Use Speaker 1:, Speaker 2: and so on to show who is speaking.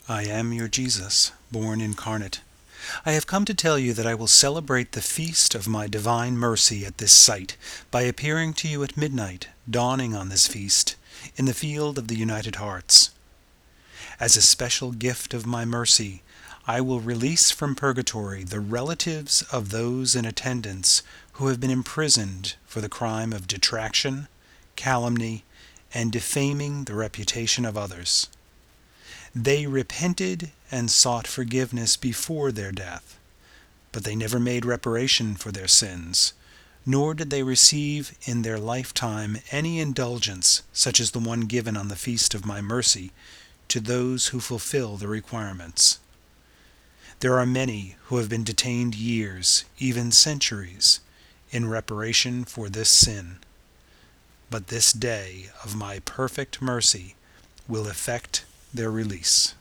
Speaker 1: I am your Jesus, born incarnate. I have come to tell you that I will celebrate the feast of my divine mercy at this site by appearing to you at midnight, dawning on this feast, in the field of the United Hearts. As a special gift of my mercy, I will release from purgatory the relatives of those in attendance who have been imprisoned for the crime of detraction, calumny, and defaming the reputation of others. They repented and sought forgiveness before their death, but they never made reparation for their sins, nor did they receive in their lifetime any indulgence such as the one given on the feast of my mercy to those who fulfill the requirements. There are many who have been detained years, even centuries, in reparation for this sin. But this day of my perfect mercy will effect their release.